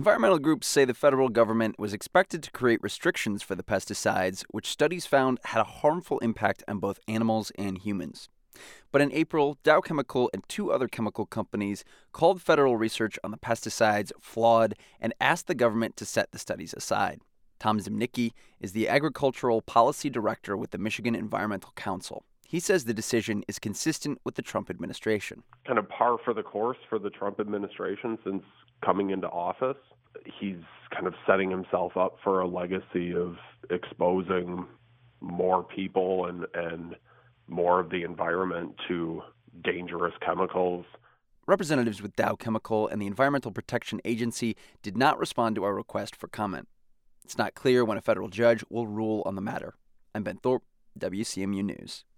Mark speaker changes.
Speaker 1: Environmental groups say the federal government was expected to create restrictions for the pesticides, which studies found had a harmful impact on both animals and humans. But in April, Dow Chemical and two other chemical companies called federal research on the pesticides flawed and asked the government to set the studies aside. Tom Zimnicki is the Agricultural Policy Director with the Michigan Environmental Council. He says the decision is consistent with the Trump administration.
Speaker 2: Kind of par for the course for the Trump administration since coming into office. He's kind of setting himself up for a legacy of exposing more people and more of the environment to dangerous chemicals.
Speaker 1: Representatives with Dow Chemical and the Environmental Protection Agency did not respond to our request for comment. It's not clear when a federal judge will rule on the matter. I'm Ben Thorpe, WCMU News.